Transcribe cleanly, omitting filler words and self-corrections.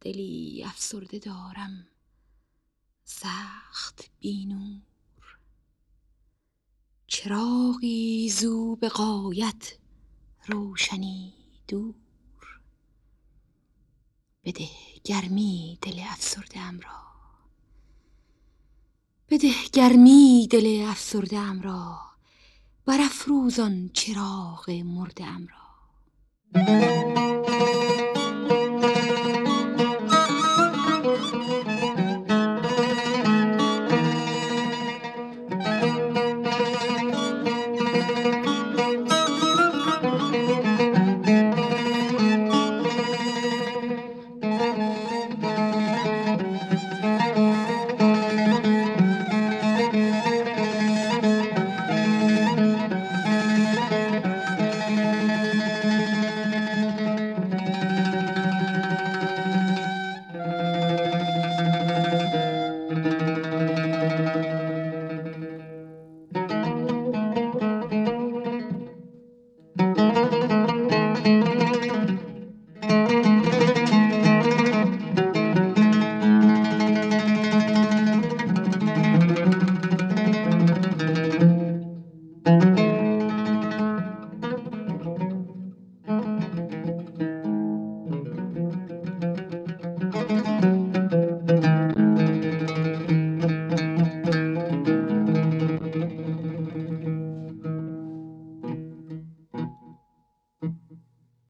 دلی افسرده دارم سخت بی نور. چراغی زو به غایت روشنی دور. بده گرمی دل افسرده ام را، بده گرمی دل افسرده ام را، برافروزان چراغ مرده ام را.